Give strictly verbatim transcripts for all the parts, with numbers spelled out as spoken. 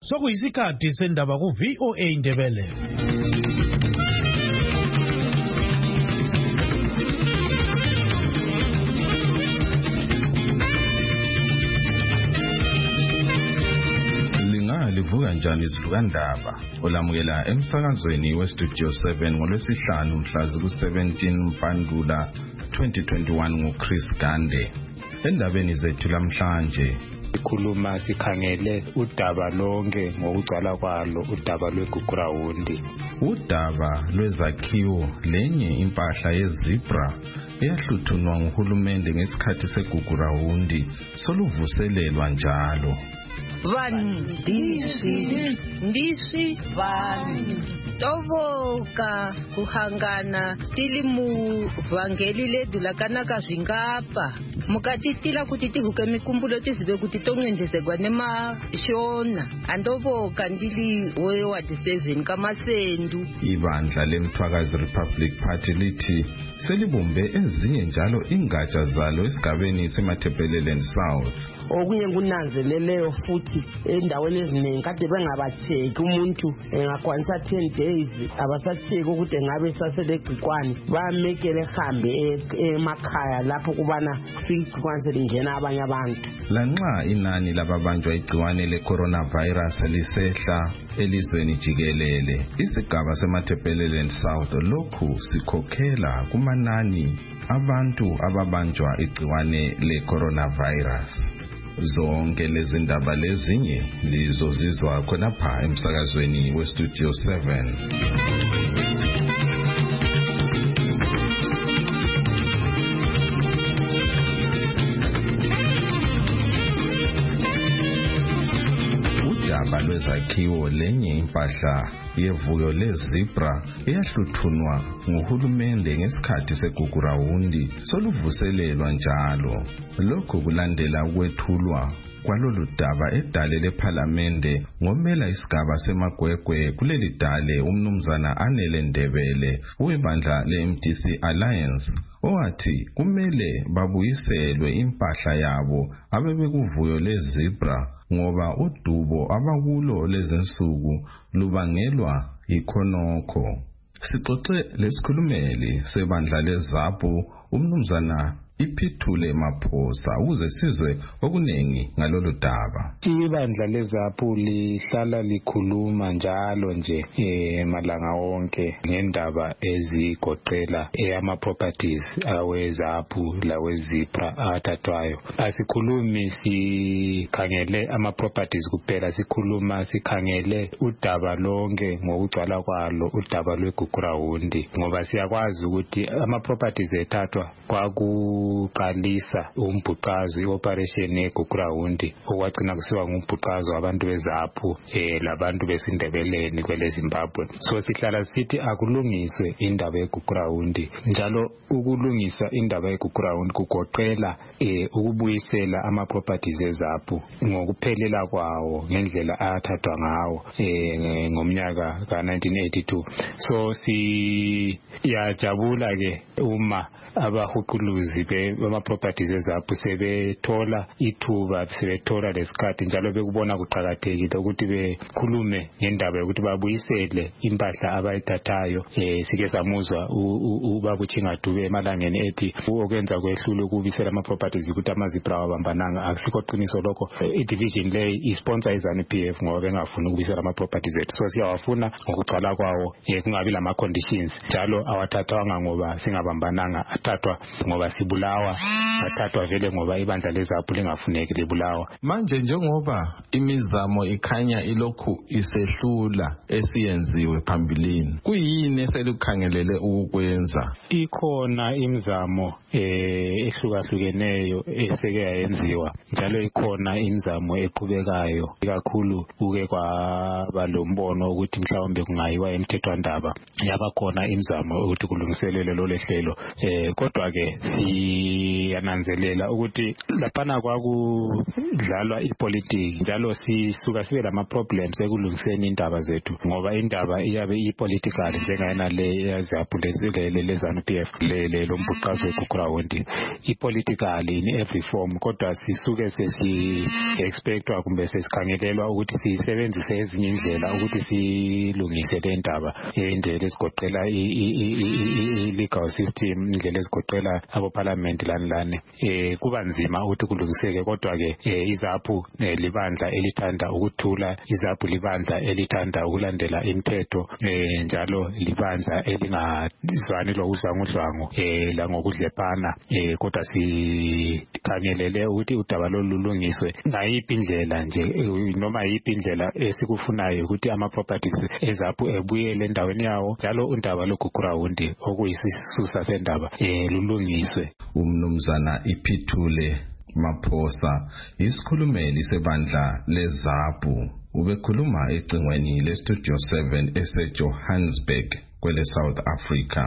Sokuyisikhathi sendaba ku V O A Ndebele. Livuka njani izilukandaba olamukela emsakazweni we Studio seven ngolwesihlanu mhla ku seventeen Mpandula twenty twenty-one nguChris Gande. Endabeni zethu lamhlanje sikhuluma sikhangele udaba lonke ngokugcwala kwalo udaba lweGugurawundi. Udaba lwezakhiwo lenye impahla yezebra eyahluthunwa nguhulumende ngesikhathi segugurawundi soluvuselelwa njalo. Vandisi ndisi vanhu tovoka kuhangana tili mu vhangeli ledu lakanaka zvingapa mukatitila kuti tihuke mikumbulo tizive kuti tongendezegwa nemashona andovoka ndili weward seven kamasendu. Ibandla leMthwakazi Republic Party lithi selibumbe ezinye njalo ingatsha zalo esigabeni seMathebeleland South. Okunye kunanzeleleyo futhi endaweni eziningi kade bengabatheki umuntu engakwanisa ten days abasatheki ukuthi ngabe saselegcikwani bamekele ehambe emakhaya lapho kubana kufika igcikwani selingena abanye abantu. Lanxa inani lababanjwa igciwane le-coronavirus lisehla elizweni jikelele, isigaba seMathebeleland South lokhu sikhokhela kumanani abantu ababanjwa igciwane le-coronavirus. Zonke lezi ndaba lezinye lizozizwa khonapha emsakazweni we Studio seven. Udaba lwezakhiwo lenye impahla yevuyo lezebra eyahluthunwa nguhulumende ngesikhathi segugurawundi soluvuselelwa njalo. Lokhu kulandela ukwethulwa kwalolu daba edale lePhalamende ngomela isigaba seMagwegwe kuleli dale umnumzana Anele Ndebele webandla le-M D C Alliance owathi kumele babuyiselwe impahla yabo abebekuvuyo lezebra ngoba udubo abakulo lezinsuku lubangelwa ikhonokho. Sixoxe lesikhulumeli sebandla leZAPU umnumzana Iphithule Maphosa ukuze sizwe okunengi ngalolu daba. Ibandla leZAPU lihlala likhuluma njalo nje eh malanga wonke ngendaba ezigoqela ama properties aweZAPU laweZipra athathwayo. Asikhulumi sikhangele ama properties kuphela, sikhuluma sikhangele udaba lonke ngokugcwala kwalo udaba lweGugurawundi ngoba siyakwazi ukuthi ama properties ethathwa kwaku uqalisa umbhuqazo ioperation yeGugurawundi okwagcina kusiwa ngumbhuqazo abantu beZAPU eh labantu besindebeleni kwele Zimbabwe. So sihlala sithi akulungiswe indaba yeGugurawundi njalo ukulungisa indaba yeGugurawundi kugoqela eh ukubuyisela ama properties eZAPU ngokuphelela kwawo ngendlela athathwa ngawo eh ngomnyaka ka nineteen eighty-two. So si yajabula ke uma abahuquluzi bema properties eZAPU sebethola ithuba sebethola lesikhathi njalo bekubona kuqhakathekile ukuthi bekhulume ngendaba yokuthi babuyisele impahla abayithathayo. eh sike samuzwa ubaba uChingadube emalangeni ethi okwenza kwehlule ukubisela ama properties ukuthi amazipra wabambananga. Akusikho qiniso lokho. I-division le isponsor izani P F ngoba bengafuna ukubisela ama properties ethu. So siyawafuna ngokugcwala kwawo eh kungabi lama conditions njalo awathathwanga ngoba singabambananga, athathwa ngoba sibulawa, athathwa vele ngoba ibandla leZAPU lingafuneki libulawa. Manje njengoba imizamo ikhanya ilokhu isehlula esiyenziwe phambilini, kuyini eselukhangelele ukukwenza? Ikhona imizamo eh ehlukahlukeneyo eseke yayenziwa njalo ikhona imizamo eqhubekayo kakhulu uke kwaba lombono ukuthi mhlawumbe kungayiwa emthethwandaba. Yaba khona imizamo ukuthi kulungiselelwe lo lehlelo eh kodwa ke siyananzelela ukuthi laphana kwakudlalwa ipolitiki njalo sisuka sibe lama problems ekulungiseni indaba zethu ngoba indaba iyabe ipolitical njengayena le yazaphulezele lezanu P F le lombuqazo eGugurawundi ipolitical in every form kodwa sisuke sesi expectwa kumbe sesikhangelelwa ukuthi sisebenzise ezinye indlela ukuthi silungise le ndaba indlela esigoqela i-legal system indlela esigoqela abo parliament lani lani eh kuba nzima ukuthi kulungiseke kodwa ke izaphu libandla elithanda ukuthula izaphu libandla elithanda ukulandela imithetho eh njalo libandla elingazwani lokuzwangudlwangu eh la ngokudlepana eh kodwa sikhangelele ukuthi udaba lolulungiswe ngayiphi indlela nje noma yiphi indlela esikufunayo ukuthi ama properties ezaphu ebuyele endaweni yawo njalo undaba loGugurawundi okuyisisusa sendaba eh lulungiswe. Umnumzana Iphithule Maphosa isikhulumeli sebandla lezaphu ubekhuluma ecingweni le Studio seven eseJohannesburg kwele South Africa.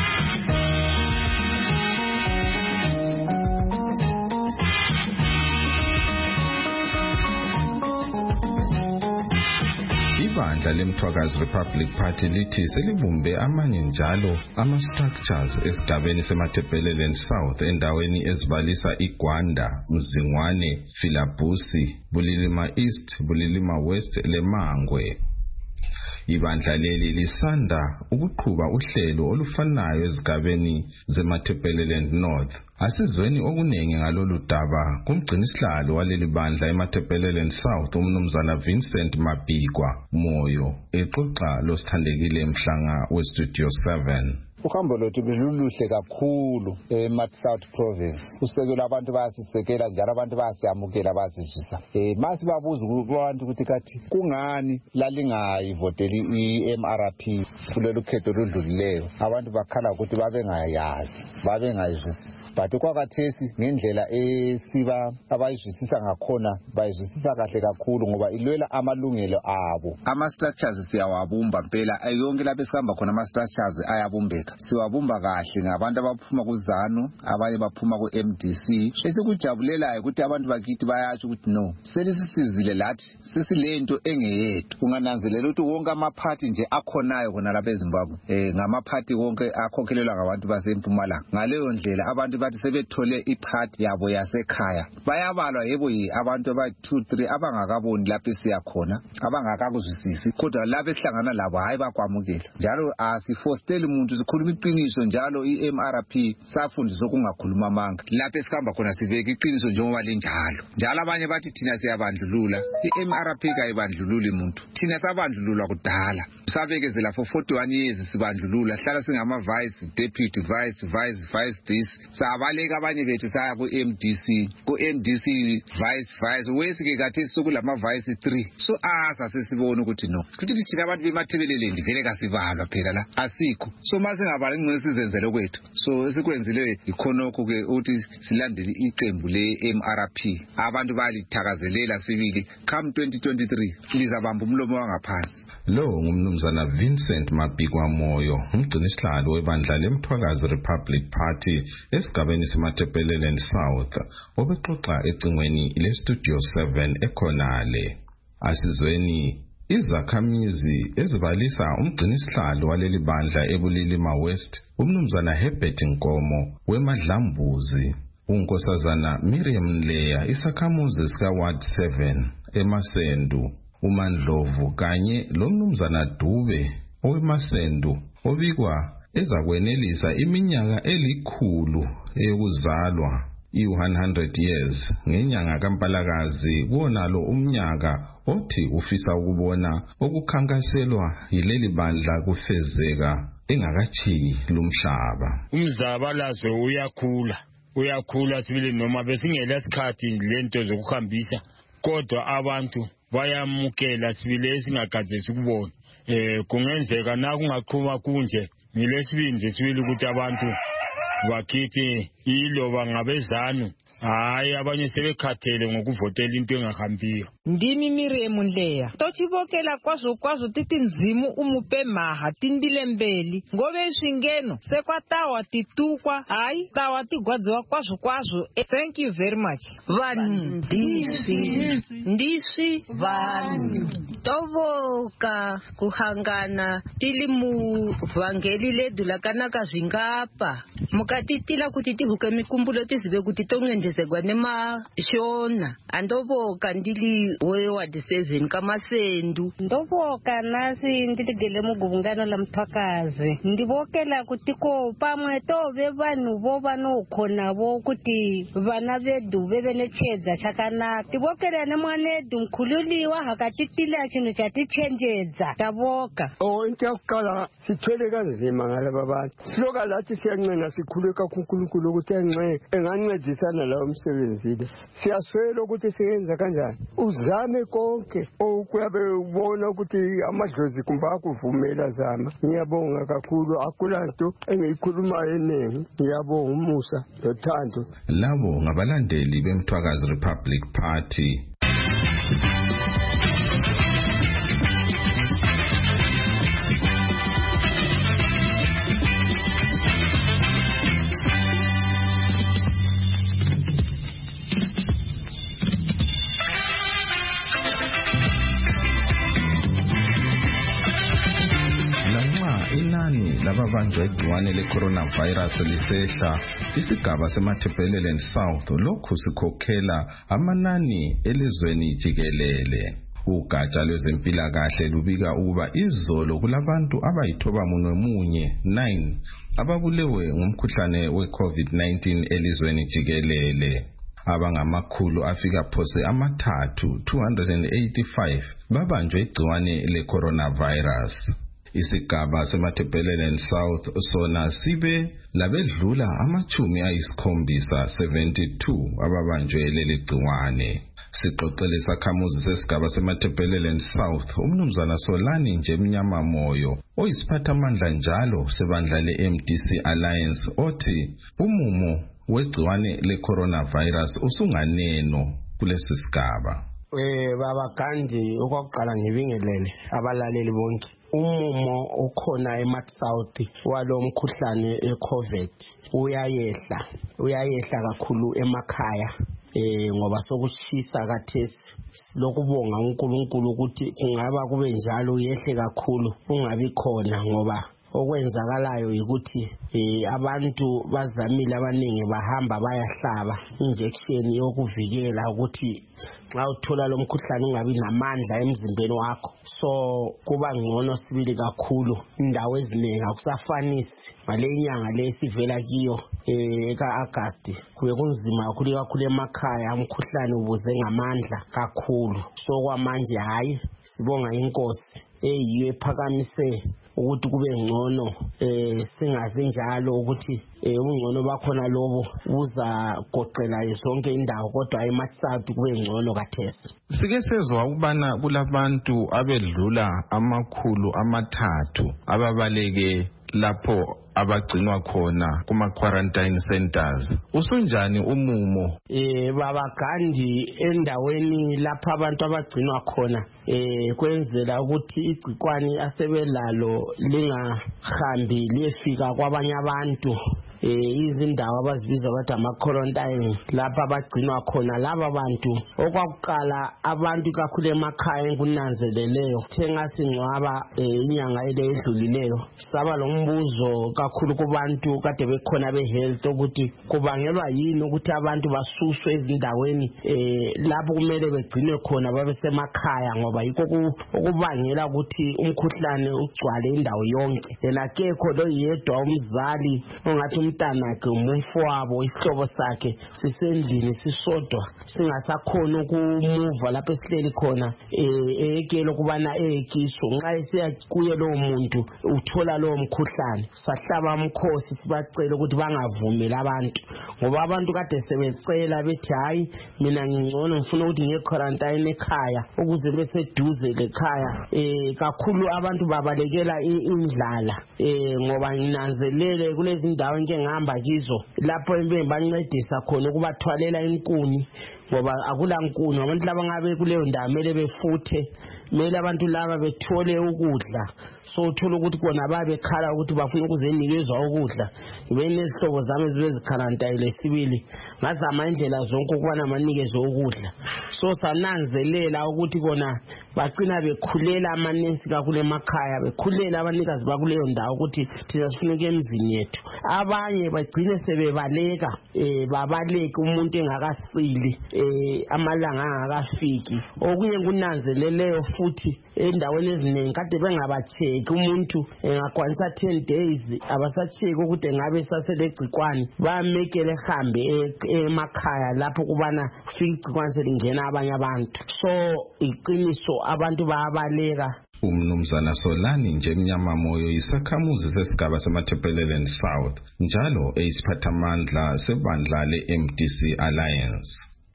Ibandla leMthwakazi Republic Party lithi selibumbe amanye njalo ama-structures esigabeni seMatabeleland South endaweni ezibalisa iGwanda, Mzingwane, Filabusi, Bulilima East, Bulilima West leMangwe. Ibandla leli lisanda ukuqhuba uhlelo olufanayo ezigabeni zeMatabeleland North. Asizweni okunengi ngalolu daba kumgcinisihlalo waleli bandla eMatabeleland South umnumzana Vincent Mabhikwa Moyo exoxa losithandekile emhlanga weStudio seven. Uhambo lwethu beluluhle kakhulu eMat South Province. Usekelo abantu bayasisekela njalo abantu bayasiyamukela bayasizisa. Eh mase babuza abantu ukuthi kathi kungani lalingayivoteli i-M R P kulelo khetho oludlulileyo. Abantu bakhala ukuthi babengayazi, babengayizwisisi. But kwakathesi ngendlela esiba abayizwisisa ngakhona bayizwisisa kahle kakhulu ngoba ilwela amalungelo abo. Ama structures siyawabumba phela ayonke lapho esihamba khona ama structures ayabumbeka. Siwabumba kahle ngabantu abaphuma kuZanu abanye baphuma ku M D C esikujabulelayo ukuthi abantu bakithi bayatsho ukuthi no selisizile lathi sesilento engeyethu. Ungananzelela ukuthi wonke ama party nje akhonayo khona lapha eZimbabwe eh ngama party wonke akhokhelelwa ngabantu baseMpumalanga. Ngaleyo ndlela abantu bathi sebethole iparty yabo yasekhaya bayabalwa yebo yi abantu aba two three abangakaboni lapho siyakhona abangakakuzwisisi kodwa lapho esihlangana labo hayi bakwamukela njalo asifosteli umuntu sikhuluma iqiniso njalo i-M R P safundisa ukungakhuluma amanga lapho esikhamba khona siveka iqiniso njengoba linjalo njalo abanye bathi thina siyabandlulula i-M R P kayibandlululi umuntu thina sabandlululwa kudala sabekezela for forty-one years sibandlulula hlala singama vice deputy vice vice vice this sabaleka abanye bethu saya ku M D C ku M D C vice vice wesike kathi sokulama vice three so asa sesibona ukuthi no kuthi thina abantu beMatabeleland vele kasibalwa phela la asikho so mase ngabali ngene sizenzele kwethu so esikwenzile ikhonokho ke uthi silandele iqembu le M R P abantu balithakazelela sibili come twenty twenty-three lizabamba umlomo wangaphansi. Lo ngumnumzana Vincent Mabhikwa Moyo umgcinisihlalo webandla leMthwakazi Republic Party esigabeni seMatabeleland South obexoxa ecingweni leStudio seven ekhonale. Asizweni izakhamizi ezibalisa umgcinisihlalo waleli bandla eBulilima West umnumzana Herbert Nkomo weMadlambuzi unkosazana Miriam Nleya isakhamuzi sika Ward seven eMasendu uMandlovu kanye lomnumzana Dube oweMasendu obikwa ezakwenelisa iminyaka elikhulu eyokuzalwa i-one hundred years ngenyanga kaMpalakazi kuonalo umnyaka othi ufisa ukubona okukhankaselwa yileli bandla kufezeka engakachiyi lumhlaba. Umzabalazo uyakhula uyakhula sibili noma besingela isikhathi lento zokuhambisa kodwa abantu bayamukela sibili singagaze sikubona eh kungenzeka na kungaqhuma kunje ngilesibindi sibili ukuthi abantu bakithi iloba ngabezanu hayi abanye sebekhathele ngokuvotela into engahambiyo. Ndimi Miriam Ndleya tochivokela kwazo kwazo titi nzimu umupe maha tindile mbeli ngove swingeno sekwatawa titukwa hayi tawa tigwadziwa kwazo kwazo. Thank you very much. Vanhu ndisi ndisi vanhu tovoka kuhangana tili mu vangeli ledu lakanaka zvingapa mukatitila kuti tihuke mikumbulo tizive kuti tongendezegwa nemashona andovoka ndili we ward seven kamasendu ndovoka nasi nditigele muguvungano la mthwakazi ndivokela kutiko pamwe tove vanhu vo vanokhona vo kuti vana vedu veve nechedza chakanaka tivokela nemwanedu mkhululiwa hakatitila chinhu chatichenjedza tavoka. Oh into yakukala sithwele kanzima ngalaba bantu siloka lathi siyancenga sikhuleka kuNkulunkulu ukuthi enxe engancedisana lawo umsebenzile siyaswela ukuthi siyenza kanjani uzame konke okuyabe ubona ukuthi amadlozi kumbe akuvumela zama. Ngiyabonga kakhulu akulanto engiyikhulumayo eningi ngiyabonga umusa lothando. Labo ngabalandeli beMthwakazi Republic Party. Lababanjwe igciwane le-coronavirus lisehla, isigaba seMatabeleland South lokhu sikhokhela amanani elizweni jikelele. Ugatsha lwezempilakahle lubika ukuba izolo kulabantu abayithoba munwe munye nine ababulewe ngumkhuhlane we-COVID nineteen elizweni jikelele. Abangamakhulu afika phose amathathu two hundred eighty-five babanjwe igciwane le-coronavirus. Isigaba seMatabeleland South sona sibe labedlula amachumi ayisikhombisa seventy-two ababanjwe leli gciwane. Sixoxele sakhamuzi sesigaba seMatabeleland South umnumzana Solani nje Mnyama Moyo oyisiphathamandla njalo sebandla le-M D C Alliance othi umumo wegciwane le-coronavirus usunganeno kulesi sigaba. Eh baba Gandhi okokuqala ngibingelele abalaleli bonke. Umumo ukhona eMat South walo mkhuhlane eCovid uyayehla uyayehla kakhulu emakhaya eh ngoba sokuchisa kathesi lokubonga uNkulunkulu ukuthi kungaba kube njalo uyehle kakhulu ungabi khona ngoba okwenzakalayo ukuthi eh abantu bazamile abaningi bahamba bayahlaba injection yokuvikela ukuthi xa uthola lo mkhuhlane ungabi namandla emzimbeni wakho. So kuba ngcono sibili kakhulu indawo eziningi akusafanisi ngale inyanga lesivela kiyo eka August kube kunzima kakhulu kakhulu emakhaya umkhuhlane ubuze ngamandla kakhulu. So kwamanje hayi sibonga inkosi eyiyo ephakamise ukuthi kube ngcono eh singaze njalo ukuthi eh ungcono bakhona lobo uza goqela zonke indawo kodwa eMatsathu kube ngcono kathesi. Sike sezwa ukubana kulabantu abedlula amakhulu amathathu ababaleke lapho abagcinwa khona kuma quarantine centers. Usunjani umumo? Eh baba Gandhi endaweni lapha abantu abagcinwa khona eh kwenzela ukuthi igcikwani asebelalo lingahambi liyefika kwabanye abantu. Eh izindawo abazibiza bathi ama-quarantine lapha abagcinwa khona laba bantu okwakuqala abantu kakhulu emakhaya enkunanzeleleyo thenga singcwaba inyanga edlulileyo saba lombuzo kakhulu kubantu kade bekhona behealth ukuthi kubangelwa yini ukuthi abantu basuswe ezindaweni eh lapho kumele begcinwe khona babe semakhaya ngoba yikho ukubangela ukuthi umkhuhlane ugcwale indawo yonke. Yena kekho lo yedwa umzali ongathi umntanakhe umfowabo isihlobo sakhe sisendlini sisodwa singasakhona ukumuva lapho esihleli khona eh ekelo kubana ekiso nxa esiya kuye lo muntu uthola lo mkhuhlane sahlaba umkhosi sibacela ukuthi bangavumeli abantu ngoba abantu kade sebecela bethi hayi mina ngingcono ngifuna ukuthi ngiye quarantine ekhaya ukuze bese duze lekhaya eh kakhulu abantu babalekela indlala eh ngoba nginanzelele kulezi ndawo engike ngihamba kizo lapho bancedisa khona ukubathwalela inkuni ngoba akula nkuni abantu laba ngabe kuleyo ndawo mele befuthe mele abantu laba bethole ukudla so uthola ukuthi kona babekhala ukuthi bafuna ukuzenikezwa ukudla benezihlobo zami ezibezikhalantayile sibili ngazama indlela zonke ukubana manikezwe ukudla so sananzelela ukuthi kona bagcina bekhulela amanensi kakule emakhaya bekhulela abanikazi bakuleyo ndawo ukuthi thina sifuna ukemzini yethu abanye bagcine sebebaleka eh babaleka umuntu engakasili eh amalanga angakafiki okunye kunanzeleleyo futhi endaweni eziningi kade bengabacheki umuntu engakwanisa ten days abasacheki ukuthi ngabe saselegcikwani bamekele ehambe emakhaya lapho kubana fika igcikwani selingena abanye abantu so iqiniso abantu bayabaleka. Umnumzana Solani nje Mnyama Moyo isakhamuzi sesigaba seMathepelelen South njalo eyisiphathamandla sebandla le-M D C Alliance.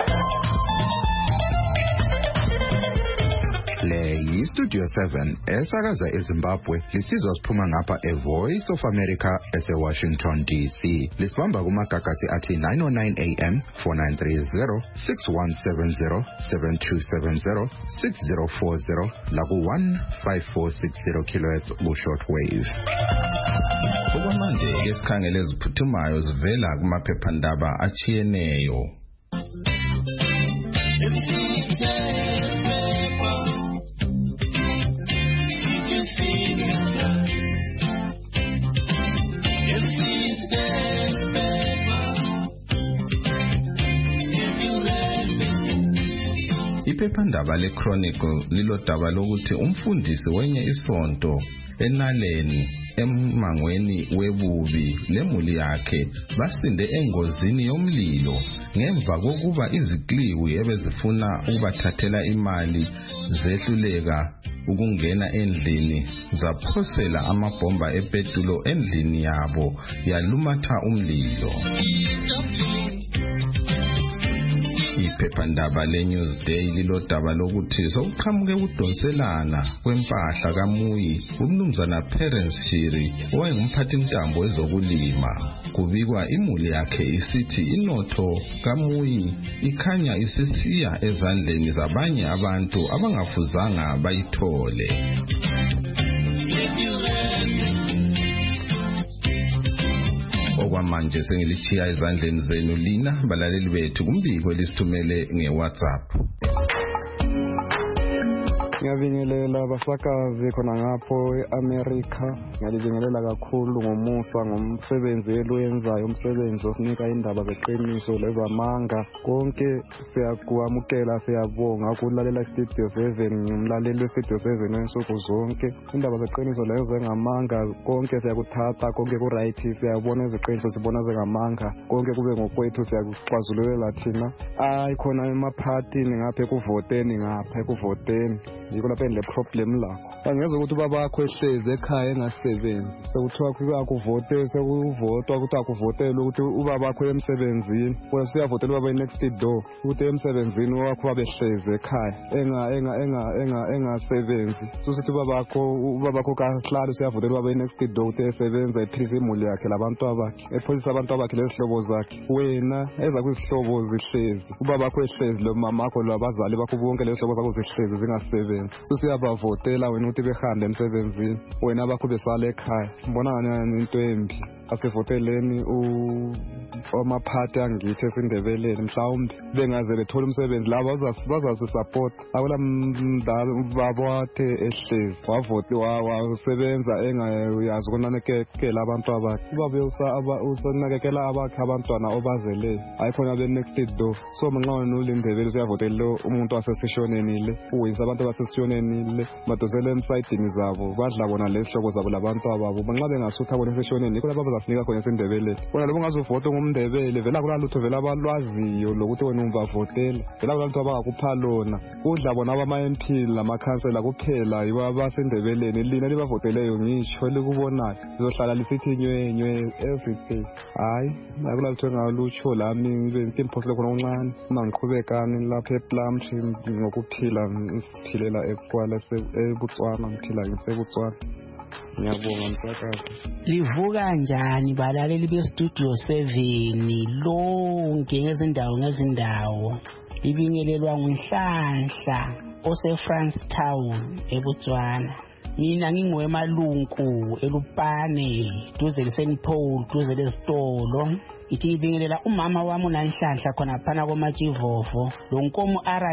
Le yi-Studio seven esakaza eZimbabwe lisizwa siphuma ngapha e-Voice of America ese-Washington D C. Lisibamba kumagagasi athi nine oh nine A M, four nine three zero, six one seven zero, seven two seven zero, six zero four zero laku one five four six zero kilohertz ku-shortwave. Okwamanje ke sikhangele eziphuthumayo zivela kumaphephandaba achiyeneyo. Iphephandaba le-Chronicle lilodaba lokuthi umfundisi wenye isonto eNaleni emangweni webubi lemuli yakhe basinde engozini yomlilo ngemva kokuba izikliwi ebezifuna ukubathathela imali zehluleka ukungena endlini zaphosela amabhomba epetulo endlini yabo yalumatha umlilo. Iphephandaba le-Newsday lilodaba lokuthi sokuqhamuke ukudonselana kwempahla kaMuyi umnumzana Perence Shiri owayengumphathi ntambo ezokulima. Kubikwa imuli yakhe isithi inotho kaMuyi ikhanya isisiya ezandleni zabanye abantu abangafuzanga bayithole. Okwamanje sengilithiya ezandleni zenu lina balaleli bethu kumbiko lisithumele nge-WhatsApp. Ngiyabingelela abasakazi khona ngapho eAmerica ngiyabingelela kakhulu ngomusa ngomsebenzi eluyenzayo umsebenzi osinika indaba zeqiniso lezamanga konke siyakwamukela siyabonga ukulalela Studio seven ngimlaleli Studio seven ensuku zonke indaba zeqiniso lezo engamanga konke siyakuthatha konke ku right siyabona iziqiniso sibona zengamanga konke kube ngokwethu siyakuxazululela thina ayi khona emaphathini ngapha ekuvoteni ngapha ekuvoteni yiko lapha le problem lakho angeze ukuthi babakho ehleze ekhaya engasebenzi sekuthiwa kuyakuvote sekuvotwa ukuthi akuvotela ukuthi ubabakho emsebenzini wena siyavotela baba next door ukuthi emsebenzini wakho babehleze ekhaya enga enga enga enga engasebenzi sokuthi babakho ubabakho kahlalo siyavotela baba next door ukuthi esebenza ephilisa imuli yakhe labantu abakhe ephosisa abantu abakhe lezihlobo zakhe wena eza kwizihlobo zihlezi ubabakho ehlezi lo mamakho labazali bakho bonke lezihlobo zakho zihlezi zingasebenzi so siyabavotela wena ukuthi behambe emsebenzini wena bakho besale ekhaya mbona ngani into embi asivoteleni u omaphathi angithi esindebeleni mhlawumbe bengaze bethola umsebenzi laba bazasisupport awula mdala babothe ehlezi wavoti wasebenza engayazi ukunakekela abantu abakhe babe usanakekela abakhe abantwana obazeleyo ayikhona be next door so manqawe nolindebele siyavotela umuntu wasesishoneni le uyisa abantu basesishoneni le madozele emsayidini zabo badla bona lesihlobo zabo labantu ababo manxa bengasutha bona esishoneni ikho lapha bazasinika khona esindebele wena lobo ngazuvota ngumndebele vela kulalutho vela abalwaziyo lokuthi wena umvavotela vela kulalutho abangakupha lona udla bona abama-M P lamakhansela kuphela yibo abasendebeleni lina libavoteleyo ngisho likubonayo lizohlala lisithi nywenywe every day hayi akulalutho engalutsho lami ngimphosele khona uncane uma ngiqhubekani lapha ePlumtree ngokuphila isiphilela ekwala eBotswana ngiphila ngiseBotswana Ngiyabonga msakazi. Livuka njani balaleli bestudio seven lonke ngezindawo ngezindawo. Libingelelwa nguNhlanhla ose France Town eBotswana. Mina ngingwemalunku elupane duze leSaint Paul duze lesitolo. Ithi ngibingelela umama wami uNhlanhla khona phana koMachivovo. Lo nkomo R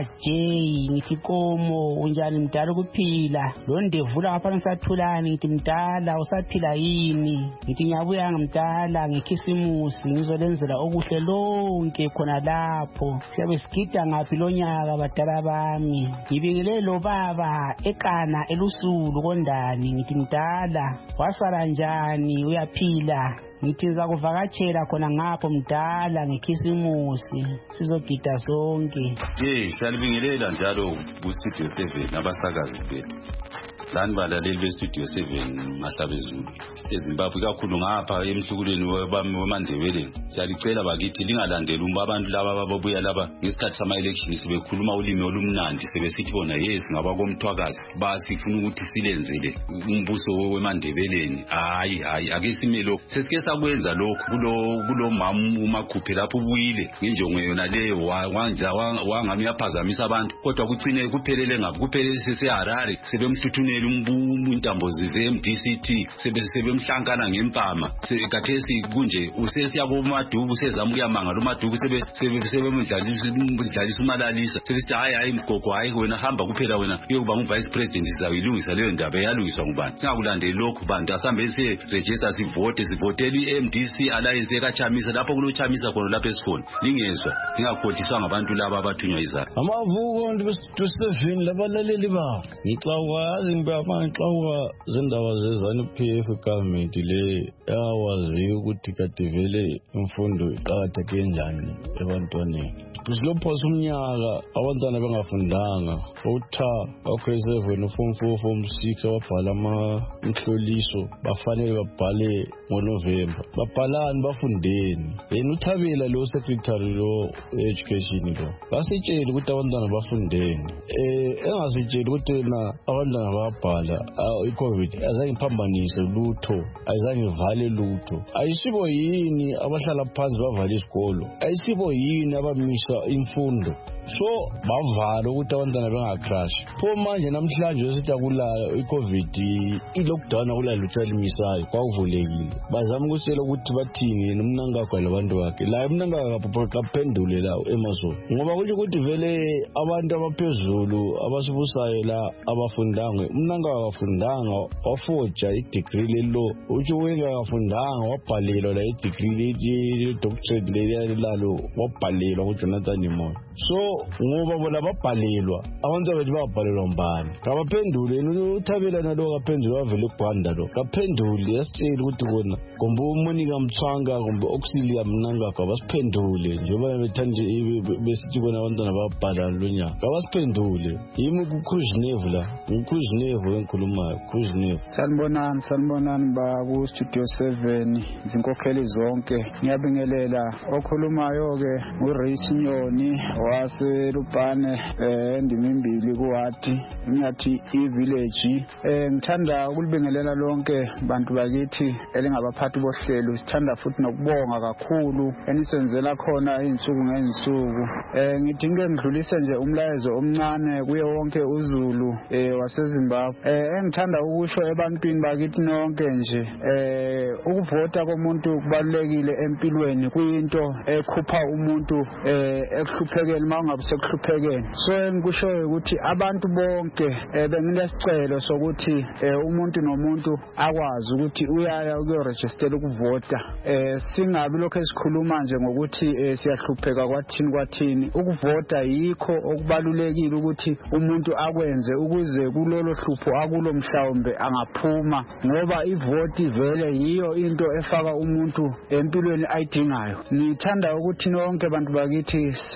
J ngithi komo unjani mdala ukuphila. Lo ndevula ngapha ngisathulani ngithi mdala usaphila yini. Ngithi ngiyabuya ngimdala ngekhisimusi ngizolenzela okuhle lonke khona lapho. Siyabe sigida ngaphi lonyaka badala bami. Ngibingelele lo baba ekana elusulu kondani ngithi mdala wasala njani uyaphila. Ngithi ngizakuvakatshela khona ngapho mdala ngekhisimusi sizogida sonke. Hey, salibingelela njalo ku Studio seven abasakazi bethu. Lani balaleli be Studio seven Mahlabezulu. eZimbabwe kakhulu ngapha emhlukulweni wemandebeleni. Siyalicela bakithi lingalandeli umba abantu laba ababuya laba ngesikhathi sama elections bekhuluma ulimi olumnandi sebesithi bona yes ngabakomthwakazi basifuna ukuthi silenzele umbuso wemandebeleni. Hayi hayi ake simelo sesike sakwenza lokho kulo kulo mama umakhuphe lapho ubuyile ngenjongo yona leyo wanja wangami yaphazamisa abantu kodwa kucine kuphelele ngabe kuphelele seseHarare sebemhluthunela umbu intambozi ze M D C T sebe sebemhlankana ngempama sekathesi kunje usesiya komadubu sezamuya mangalo madubu sebe sebe sebemdlalisa umdlalisa umalalisa sebesithi hayi hayi mgogo hayi wena hamba kuphela wena yokuba uvice president izawilungisa leyo ndaba yalungiswa ngubani singakulandeli lokho bantu asambe se register sivote sivotela iM D C alliance ekachamisa lapho kulochamisa khona lapho esikhona lingezwe ngingakhohliswa ngabantu laba abathunywa izara amavuko ndibesevini labalaleli ba ngixawazi ngibamanxawa zendaba zezana P F government le yawazi ukuthi kade vele imfundo iqhatheke kanjani ebantwaneni Silophosa umnyaka abantwana bengafundanga utha okay seven form four form six ababhala ama umhloliso bafanele babhale ngoNovember babhalani bafundeni yena uThabela lo secretary lo education lo basitshela ukuthi abantwana bafundeni eh engasitshela ukuthi na abantwana babhala iCovid azange iphambanise lutho azange ivale lutho ayisibo yini abahlala phansi bavala isikolo ayisibo yini abamisa imfundo so bavala ukuthi abantwana bengacrash pho manje namhlanje sithi akulayo iCovid ilockdown akulayo lutho elimisayo kwavulekile bazama ukusela ukuthi bathini nomnangagwa labantu bakhe la umnangagwa kaphendule la eMaso ngoba kuthi ukuthi vele abantu abaphezulu abasibusayo la abafundanga umnangagwa afundanga wafoja idegree lelo uthi wenga afundanga wabhalelwa la idegree le doctorate le lalo wabhalelwa kuJonathan Moyo so ngoba bona babhalelwa abantu abathi babhalelwa mbani kabaphendule uThabela nalo kaphendule wavele kubhanda lo kaphendule yasitshela ukuthi bona kumbe uMonica Mthwanga kumbe Auxilia Mnangagwa basiphendule njengoba bethanje besithi bona abantwana babhala lonyaka kabasiphendule yimi ku cruise neve la ku cruise neve enkhulumayo cruise neve sanibonani sanibonani ba ku Studio seven izinkokheli zonke ngiyabingelela okhulumayo ke uRace Nyoni waselupane eh ndimimbili kuwati ngiyathi iVillage eh ngithanda ukulibingelela lonke bantu bakithi elingabaphathi bohlelo sithanda futhi nokubonga kakhulu enisenzela khona izinsuku ngezinsuku eh ngithi ngeke ngidlulise nje umlayezo omncane kuye wonke uZulu eh waseZimbabwe eh engithanda ukusho ebantwini bakithi nonke nje eh ukuvota komuntu kubalekile empilweni kuyinto ekhupha umuntu eh ekuhluphekeni mangabe sekuhluphekeni so ngikusho ukuthi abantu bonke benginesicelo sokuthi umuntu nomuntu akwazi ukuthi uyaya ukuyoregister ukuvota eh singabi lokho esikhuluma nje ngokuthi siyahlupheka kwathini kwathini ukuvota yikho okubalulekile ukuthi umuntu akwenze ukuze kulolo hlupho akulo mhlawumbe angaphuma ngoba ivoti vele yiyo into efaka umuntu empilweni ayidingayo ngithanda ukuthi nonke abantu bakithi sibeni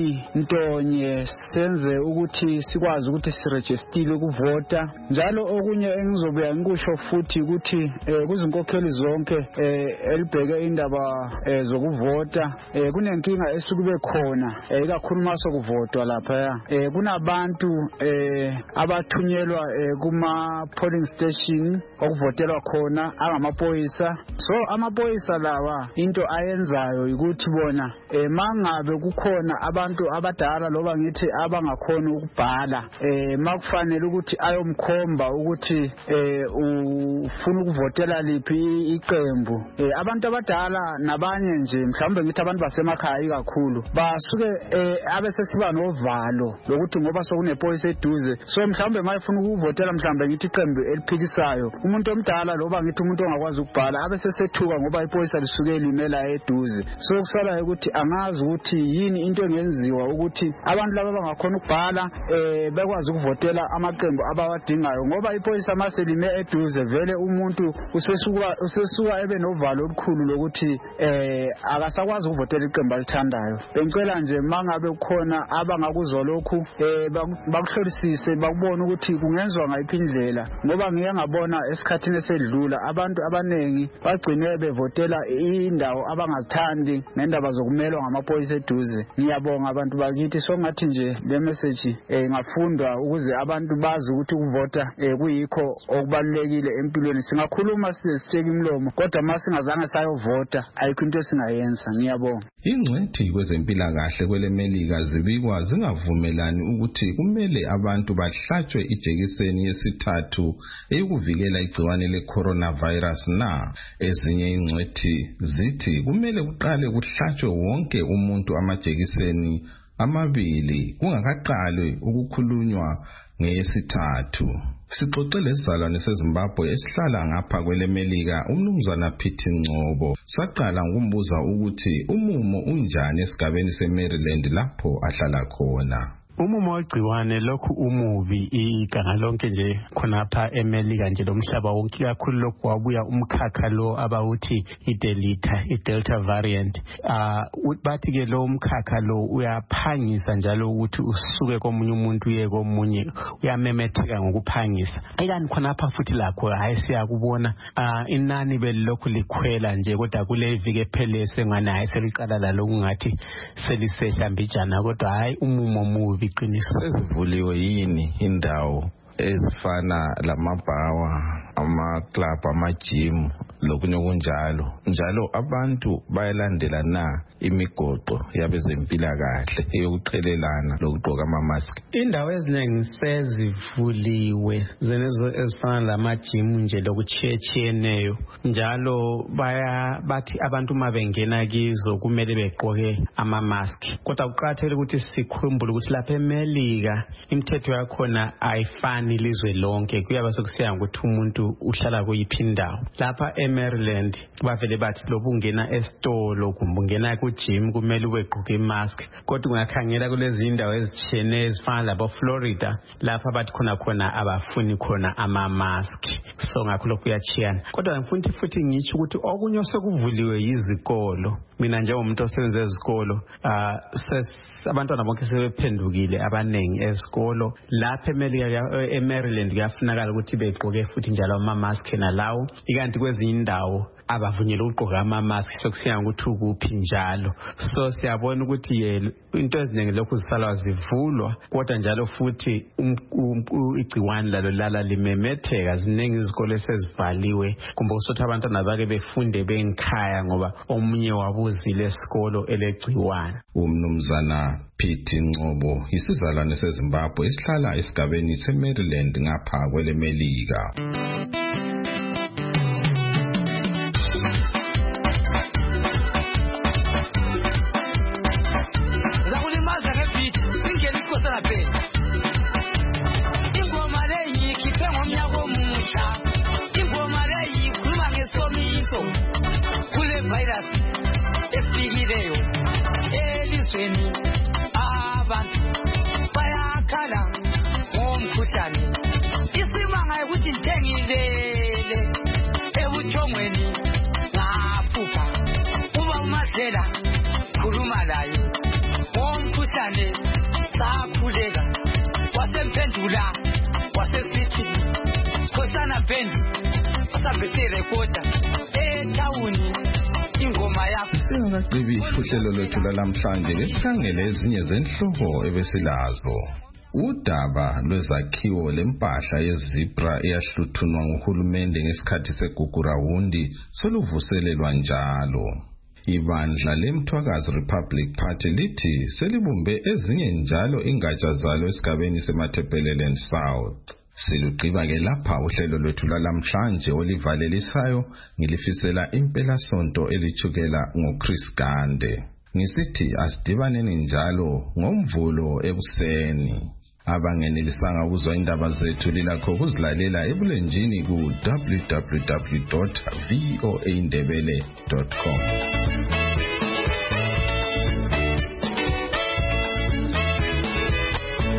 ukuthi ntonye senze ukuthi sikwazi ukuthi sirejistile ukuvota njalo okunye engizobuya ngikusho futhi ukuthi kuzinkokheli zonke elibheke indaba zokuvota kunenkinga esukube khona ikakhulu maso kuvotwa lapha kunabantu abathunyelwa kuma polling station okuvotelwa khona angamapoyisa so amapoyisa lawa into ayenzayo ukuthi bona mangabe kukhona abantu abadala loba ngithi abangakhona ukubhala makufanele ukuthi ayomkhomba ukuthi ufuna ukuvotela liphi iqembu abantu abadala nabanye nje mhlawumbe ngithi abantu basemakhaya kakhulu basuke abese siba novalo lokuthi ngoba sokunepoyisa eduze so mhlawumbe mayefuna ukuvotela mhlawumbe ngithi iqembu eliphikisayo umuntu omdala loba ngithi umuntu ongakwazi ukubhala abese sethuka ngoba ipoyisa lisuke limela eduze so kusala ukuthi angazi ukuthi yini into engenziwa ukuthi abantu laba bangakhona ukubhala bekwazi ukuvotela amaqembu abawadingayo ngoba ipoyisa mase lime eduze vele umuntu usesuka usesuka ebe novalo olukhulu lokuthi eh akasakwazi ukuvotela iqembu alithandayo bengicela nje mangabe kukhona abangakuzwa lokhu bakuhlolisise bakubona ukuthi kungenzwa ngayiphi indlela ngoba ngiye ngabona esikhathini esedlula abantu abanengi bagcine bevotela indawo abangazithandi ngendaba zokumelwa ngamapoyisa eduze ngiyabonga abantu bakithi so ngathi nje le message ingafundwa ukuze abantu bazi ukuthi ukuvota kuyikho okubalulekile empilweni singakhuluma sisitsheka imlomo kodwa masingazange sayovota ayikho into esingayenza ngiyabonga ingcwethi kwezempilakahle kwelemelika zibikwa zingavumelani ukuthi kumele abantu bahlatshwe ijekiseni yesithathu eyokuvikela igciwane le-coronavirus na ezinye ingcwethi zithi kumele kuqale kuhlatshwe wonke umuntu amajekiseni amabili kungakaqalwe ukukhulunywa ngeyesithathu sixoxele isizalwane seZimbabwe esihlala ngapha kwelemelika umnumzana Pete Ngcobo saqala ngokumbuza ukuthi umumo unjani esigabeni seMaryland lapho ahlala khona umumo wegciwane lokhu umubi iganga lonke nje khonapha eMelika nje lomhlaba wonke kakhulu lokhu wabuya umkhakha lo abawuthi iDelta iDelta variant uh bathi ke lo umkhakha lo uyaphangisa njalo ukuthi usuke komunye umuntu uye komunye uyamemetheka ngokuphangisa ikani khonapha futhi lakho hayi siyakubona uh inani belokhu likhwela nje kodwa kule vike phele sengane hayi seliqala lalo kungathi selisehla mbijana kodwa hayi umumo mubi iqiniso sezivuliwe yini indawo ezifana lamabhawa ama-club ama-gym lokunye kunjalo njalo abantu bayalandela na imigoqo yabezempilakahle eyokuqhelelana lokugqoka ama-mask indawo eziningi sezivuliwe zenezo ezifana lama-gym nje lokuchiyechiyeneyo njalo baya bathi abantu uma bengena kizo kumele begqoke ama-mask kodwa kuqakathekile ukuthi sikhumbule ukuthi lapha eMelika imithetho yakhona ayifani ilizwe lonke kuyaba sokusiya ukuthi umuntu uhlala kuyiphi indawo lapha eMaryland bavele bathi lobu ungena esitolo kumbe ungena ku-gym kumele ubegqoke imask kodwa ungakhangela kulezi indawo ezitshiyeneyo ezifana labo Florida lapha bathi khona khona abafuni khona ama-mask so ngakho lokhu kuyachiyana kodwa ngifuna futhi ngitsho ukuthi okunye osekuvuliwe yizikolo mina njengomuntu osebenza ezikolo uh abantwana bonke sebephendukile abanengi ezikolo lapha eMelika eMaryland kuyafunakala ukuthi begqoke futhi njalo ama-mask nalawo ikanti kwezinye indawo abavunyelwe ukugqoka ama-mask sokusiya ukuthi ukuphi njalo so siyabona ukuthi into eziningi lokhu zisalwa zivulwa kodwa njalo futhi igciwane lalo lala limemetheka ziningi izikole esezivaliwe kumbe usothi abantwana bake befunde bengikhaya ngoba omunye wabuzile esikolo elegciwane umnumzana Pete Ngcobo isizalwane seZimbabwe esihlala esigabeni seMaryland ngapha kwelemelika isimanga ukuthi ngithengilele ebuthongweni ngaphupha uba uMathela khuluma laye womkhuhlane waphendula wasesithi Khosana Band asabhese recorder etawuni ingoma yakho Libi uhlelo lwethu lamhlanje lesikhangele ezinye zenhlobo ebesilazo udaba lwezakhiwo lempahla yezibra eyahluthunwa nguhulumende ngesikhathi segugurawundi soluvuselelwa njalo ibandla leMthwakazi Republic Party lithi selibumbe ezinye njalo ingatsha zalo esigabeni seMathebeleland South silugqiba ke lapha uhlelo lwethu lamhlanje olivalelisayo ngilifisela impela sonto elithukela ngoChris Gande ngisithi asidibaneni njalo ngomvulo ekuseni abangenelisanga ukuzwa indaba zethu lilakho ukuzilalela ebulenjini ku w w w dot voa ndebele dot com